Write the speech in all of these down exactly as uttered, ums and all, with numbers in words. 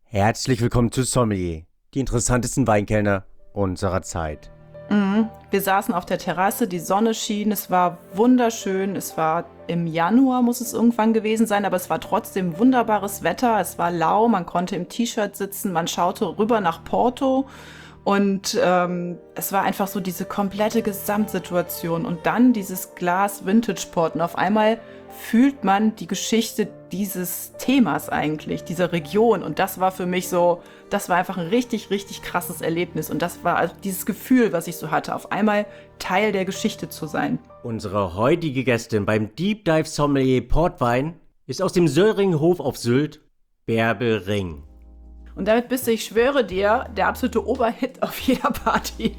Herzlich willkommen zu Sommelier, die interessantesten Weinkellner unserer Zeit. Mhm. Wir saßen auf der Terrasse, die Sonne schien, es war wunderschön, es war im Januar, muss es irgendwann gewesen sein, aber es war trotzdem wunderbares Wetter, es war lau, man konnte im T-Shirt sitzen, man schaute rüber nach Porto und ähm, es war einfach so diese komplette Gesamtsituation und dann dieses Glas Vintage Port und auf einmal fühlt man die Geschichte dieses Themas eigentlich, dieser Region. Und das war für mich so, das war einfach ein richtig, richtig krasses Erlebnis. Und das war also dieses Gefühl, was ich so hatte, auf einmal Teil der Geschichte zu sein. Unsere heutige Gästin beim Deep Dive Sommelier Portwein ist aus dem Söllringhof auf Sylt, Bärbel Ring. Und damit bist du, ich schwöre dir, der absolute Oberhit auf jeder Party.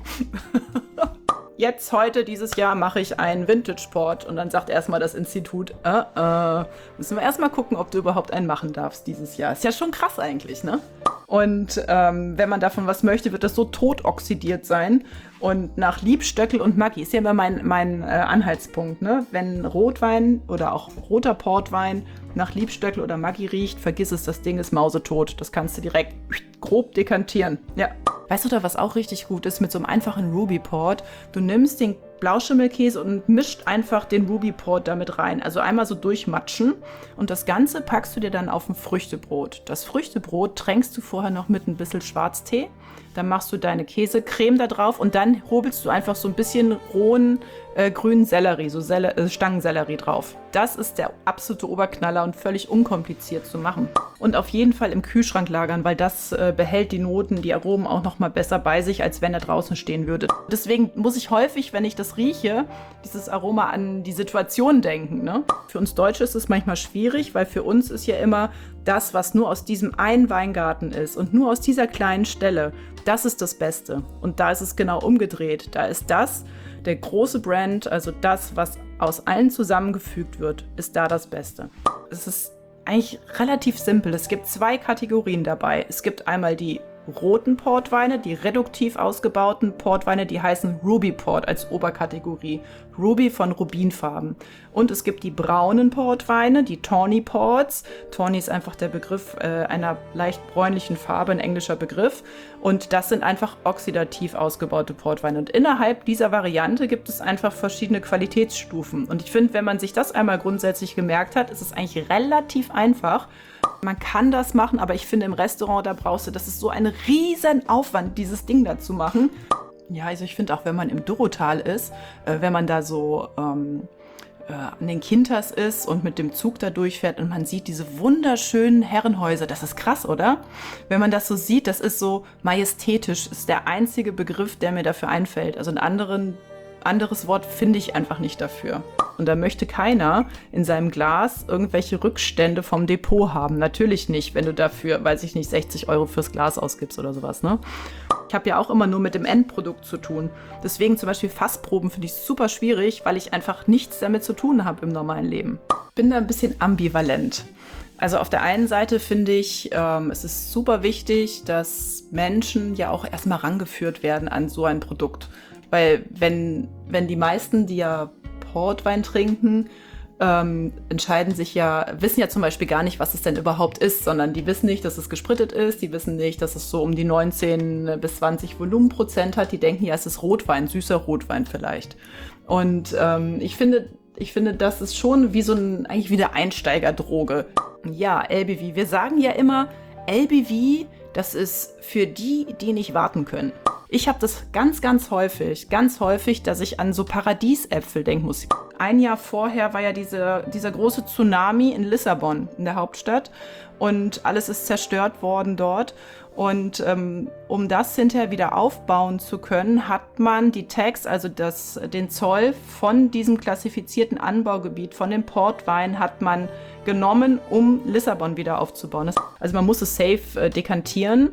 Jetzt, heute, dieses Jahr mache ich einen Vintage-Port und dann sagt erstmal das Institut, äh, äh, müssen wir erstmal gucken, ob du überhaupt einen machen darfst dieses Jahr. Ist ja schon krass eigentlich, ne? Und ähm, wenn man davon was möchte, wird das so tot oxidiert sein. Und nach Liebstöckel und Maggi ist ja immer mein, mein äh, Anhaltspunkt, ne? Wenn Rotwein oder auch roter Portwein nach Liebstöckel oder Maggi riecht, vergiss es, das Ding ist mausetot. Das kannst du direkt grob dekantieren. Ja. Weißt du da, was auch richtig gut ist mit so einem einfachen Ruby Port? Du nimmst den Blauschimmelkäse und mischt einfach den Ruby Port damit rein. Also einmal so durchmatschen und das Ganze packst du dir dann auf ein Früchtebrot. Das Früchtebrot tränkst du vorher noch mit ein bisschen Schwarztee. Dann machst du deine Käsecreme da drauf und dann hobelst du einfach so ein bisschen rohen äh, grünen Sellerie, so Sel- äh, Stangensellerie drauf. Das ist der absolute Oberknaller und völlig unkompliziert zu machen. Und auf jeden Fall im Kühlschrank lagern, weil das äh, behält die Noten, die Aromen auch noch mal besser bei sich, als wenn er draußen stehen würde. Deswegen muss ich häufig, wenn ich das rieche, dieses Aroma an die Situation denken. Ne? Für uns Deutsche ist es manchmal schwierig, weil für uns ist ja immer das, was nur aus diesem einen Weingarten ist und nur aus dieser kleinen Stelle, das ist das Beste. Und da ist es genau umgedreht. Da ist das, der große Brand, also das, was aus allen zusammengefügt wird, ist da das Beste. Es ist eigentlich relativ simpel. Es gibt zwei Kategorien dabei. Es gibt einmal die roten Portweine, die reduktiv ausgebauten Portweine, die heißen Ruby Port als Oberkategorie. Ruby von Rubinfarben. Und es gibt die braunen Portweine, die Tawny Ports. Tawny ist einfach der Begriff äh, einer leicht bräunlichen Farbe, ein englischer Begriff. Und das sind einfach oxidativ ausgebaute Portweine. Und innerhalb dieser Variante gibt es einfach verschiedene Qualitätsstufen. Und ich finde, wenn man sich das einmal grundsätzlich gemerkt hat, ist es eigentlich relativ einfach. Man kann das machen, aber ich finde im Restaurant, da brauchst du, das ist so ein riesen Aufwand, dieses Ding da zu machen. Ja, also ich finde auch, wenn man im Dorotal ist, äh, wenn man da so ähm, äh, an den Quintas ist und mit dem Zug da durchfährt und man sieht diese wunderschönen Herrenhäuser, das ist krass, oder? Wenn man das so sieht, das ist so majestätisch, ist der einzige Begriff, der mir dafür einfällt. Also einen anderen anderes Wort finde ich einfach nicht dafür. Und da möchte keiner in seinem Glas irgendwelche Rückstände vom Depot haben. Natürlich nicht, wenn du dafür, weiß ich nicht, sechzig Euro fürs Glas ausgibst oder sowas, ne? Ich habe ja auch immer nur mit dem Endprodukt zu tun. Deswegen zum Beispiel Fassproben finde ich super schwierig, weil ich einfach nichts damit zu tun habe im normalen Leben. Bin da ein bisschen ambivalent. Also auf der einen Seite finde ich, ähm, es ist super wichtig, dass Menschen ja auch erstmal rangeführt werden an so ein Produkt. Weil wenn, wenn die meisten, die ja Portwein trinken, ähm, entscheiden sich ja, wissen ja zum Beispiel gar nicht, was es denn überhaupt ist, sondern die wissen nicht, dass es gesprittet ist, die wissen nicht, dass es so um die neunzehn bis zwanzig Volumenprozent hat, die denken ja, es ist Rotwein, süßer Rotwein vielleicht. Und ähm, ich finde, ich finde, das ist schon wie so ein, eigentlich wie eine Einsteigerdroge. Ja, L B V. Wir sagen ja immer, L B V, das ist für die, die nicht warten können. Ich habe das ganz, ganz häufig, ganz häufig, dass ich an so Paradiesäpfel denken muss. Ein Jahr vorher war ja diese, dieser große Tsunami in Lissabon, in der Hauptstadt. Und alles ist zerstört worden dort. Und ähm, um das hinterher wieder aufbauen zu können, hat man die Tax, also das, den Zoll von diesem klassifizierten Anbaugebiet, von dem Portwein, hat man genommen, um Lissabon wieder aufzubauen. Das, also man muss es safe äh, dekantieren.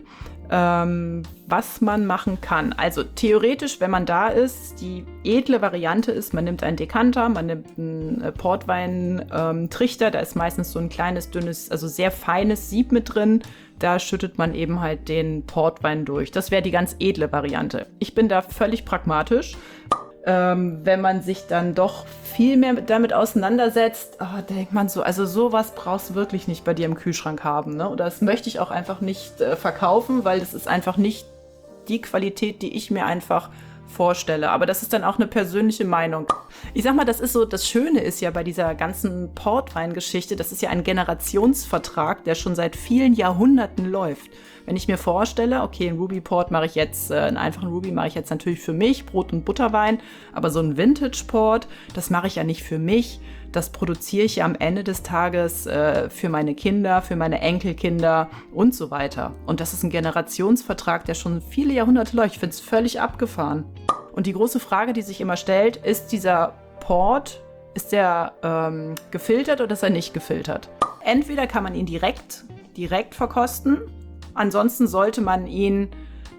Ähm, was man machen kann. Also theoretisch, wenn man da ist, die edle Variante ist, man nimmt einen Dekanter, man nimmt einen äh, Portwein-Trichter, ähm, da ist meistens so ein kleines, dünnes, also sehr feines Sieb mit drin. Da schüttet man eben halt den Portwein durch. Das wäre die ganz edle Variante. Ich bin da völlig pragmatisch. ähm, wenn man sich dann doch viel mehr damit auseinandersetzt, oh, denkt man so, also sowas brauchst du wirklich nicht bei dir im Kühlschrank haben. Ne? Oder das möchte ich auch einfach nicht äh, verkaufen, weil das ist einfach nicht die Qualität, die ich mir einfach vorstelle. Aber das ist dann auch eine persönliche Meinung. Ich sag mal, das ist so, das Schöne ist ja bei dieser ganzen Portwein-Geschichte, das ist ja ein Generationsvertrag, der schon seit vielen Jahrhunderten läuft. Wenn ich mir vorstelle, okay, einen Ruby Port mache ich jetzt, äh, einen einfachen Ruby mache ich jetzt natürlich für mich, Brot- und Butterwein, aber so einen Vintage Port, das mache ich ja nicht für mich, das produziere ich ja am Ende des Tages äh, für meine Kinder, für meine Enkelkinder und so weiter. Und das ist ein Generationsvertrag, der schon viele Jahrhunderte läuft. Ich finde es völlig abgefahren. Und die große Frage, die sich immer stellt, ist dieser Port, ist der ähm, gefiltert oder ist er nicht gefiltert? Entweder kann man ihn direkt, direkt verkosten, ansonsten sollte man ihn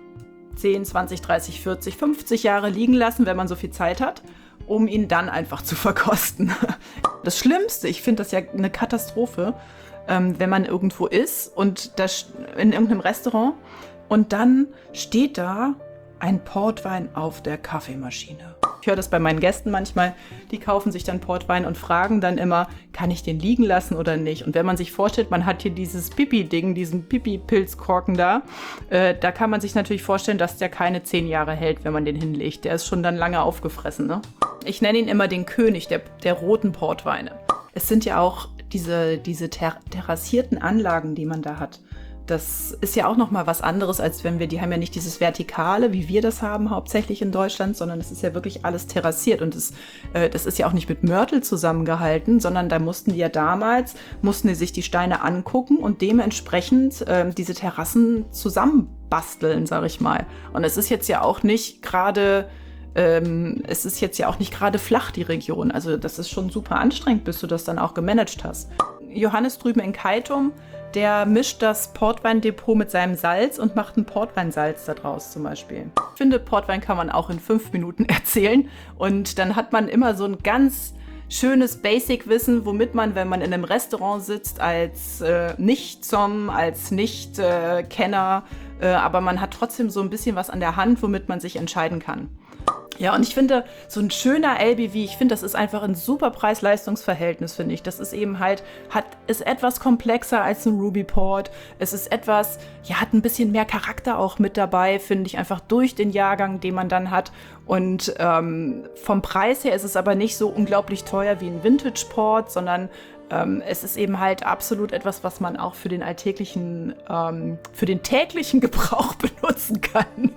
zehn, zwanzig, dreißig, vierzig, fünfzig Jahre liegen lassen, wenn man so viel Zeit hat, um ihn dann einfach zu verkosten. Das Schlimmste, ich finde das ja eine Katastrophe, ähm, wenn man irgendwo ist und das in irgendeinem Restaurant und dann steht da ein Portwein auf der Kaffeemaschine. Ich höre das bei meinen Gästen manchmal, die kaufen sich dann Portwein und fragen dann immer, kann ich den liegen lassen oder nicht? Und wenn man sich vorstellt, man hat hier dieses Pipi-Ding, diesen Pipi-Pilzkorken da, äh, da kann man sich natürlich vorstellen, dass der keine zehn Jahre hält, wenn man den hinlegt. Der ist schon dann lange aufgefressen, ne? Ich nenne ihn immer den König der, der roten Portweine. Es sind ja auch diese, diese ter- terrassierten Anlagen, die man da hat. Das ist ja auch noch mal was anderes, als wenn wir, die haben ja nicht dieses Vertikale, wie wir das haben, hauptsächlich in Deutschland, sondern es ist ja wirklich alles terrassiert und das, äh, das ist ja auch nicht mit Mörtel zusammengehalten, sondern da mussten die ja damals, mussten die sich die Steine angucken und dementsprechend äh, diese Terrassen zusammenbasteln, sag ich mal. Und es ist jetzt ja auch nicht gerade Ähm, es ist jetzt ja auch nicht gerade flach, die Region. Also das ist schon super anstrengend, bis du das dann auch gemanagt hast. Johannes drüben in Keitum, der mischt das Portweindepot mit seinem Salz und macht ein Portweinsalz da draus zum Beispiel. Ich finde, Portwein kann man auch in fünf Minuten erzählen und dann hat man immer so ein ganz schönes Basic-Wissen, womit man, wenn man in einem Restaurant sitzt, als äh, Nicht-Zom, als Nicht-Kenner, äh, äh, aber man hat trotzdem so ein bisschen was an der Hand, womit man sich entscheiden kann. Ja, und ich finde, so ein schöner L B V, ich finde, das ist einfach ein super Preis-Leistungs-Verhältnis, finde ich. Das ist eben halt, hat, ist etwas komplexer als ein Ruby Port. Es ist etwas, ja, hat ein bisschen mehr Charakter auch mit dabei, finde ich, einfach durch den Jahrgang, den man dann hat. Und ähm, vom Preis her ist es aber nicht so unglaublich teuer wie ein Vintage Port, sondern ähm, es ist eben halt absolut etwas, was man auch für den alltäglichen, ähm, für den täglichen Gebrauch benutzen kann.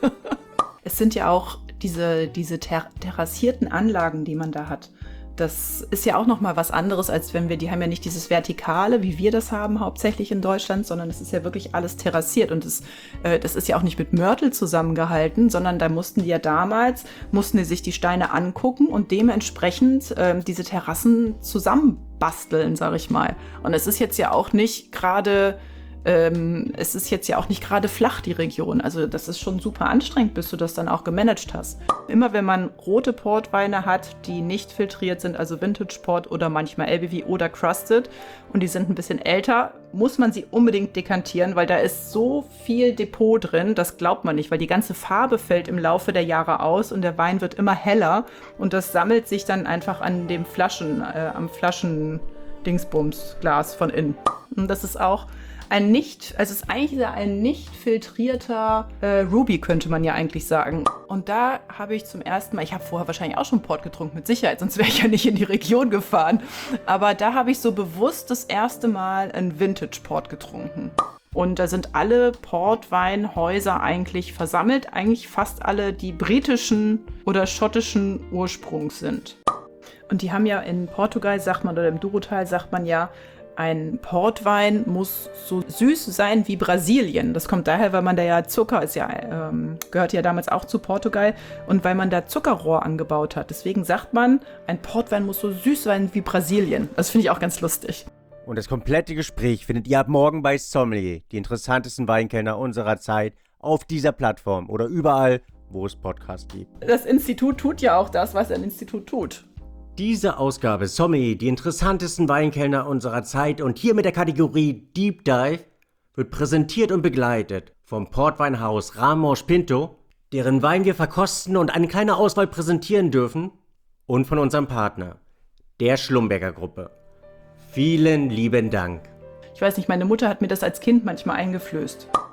Es sind ja auch diese, diese ter- terrassierten Anlagen, die man da hat. Das ist ja auch noch mal was anderes, als wenn wir, die haben ja nicht dieses Vertikale, wie wir das haben, hauptsächlich in Deutschland, sondern es ist ja wirklich alles terrassiert und das, äh, das ist ja auch nicht mit Mörtel zusammengehalten, sondern da mussten die ja damals, mussten die sich die Steine angucken und dementsprechend äh, diese Terrassen zusammenbasteln, sag ich mal. Und es ist jetzt ja auch nicht gerade Ähm, es ist jetzt ja auch nicht gerade flach, die Region. Also das ist schon super anstrengend, bis du das dann auch gemanagt hast. Immer wenn man rote Portweine hat, die nicht filtriert sind, also Vintage Port oder manchmal L B V oder Crusted und die sind ein bisschen älter, muss man sie unbedingt dekantieren, weil da ist so viel Depot drin, das glaubt man nicht, weil die ganze Farbe fällt im Laufe der Jahre aus und der Wein wird immer heller und das sammelt sich dann einfach an dem Flaschen, äh, am Flaschen-Dingsbums-Glas von innen. Und das ist auch ein nicht, also es ist eigentlich ein nicht filtrierter äh, Ruby, könnte man ja eigentlich sagen. Und da habe ich zum ersten Mal, ich habe vorher wahrscheinlich auch schon Port getrunken, mit Sicherheit, sonst wäre ich ja nicht in die Region gefahren. Aber da habe ich so bewusst das erste Mal einen Vintage Port getrunken. Und da sind alle Portweinhäuser eigentlich versammelt, eigentlich fast alle, die britischen oder schottischen Ursprungs sind. Und die haben ja in Portugal, sagt man, oder im Douro-Tal sagt man ja, ein Portwein muss so süß sein wie Brasilien. Das kommt daher, weil man da ja Zucker, ist ja, ähm, gehört ja damals auch zu Portugal, und weil man da Zuckerrohr angebaut hat. Deswegen sagt man, ein Portwein muss so süß sein wie Brasilien. Das finde ich auch ganz lustig. Und das komplette Gespräch findet ihr ab morgen bei Sommelier, die interessantesten Weinkenner unserer Zeit, auf dieser Plattform oder überall, wo es Podcasts gibt. Das Institut tut ja auch das, was ein Institut tut. Diese Ausgabe Sommelier, die interessantesten Weinkellner unserer Zeit und hier mit der Kategorie Deep Dive, wird präsentiert und begleitet vom Portweinhaus Ramos Pinto, deren Wein wir verkosten und eine kleine Auswahl präsentieren dürfen. Und von unserem Partner, der Schlumberger Gruppe. Vielen lieben Dank. Ich weiß nicht, meine Mutter hat mir das als Kind manchmal eingeflößt.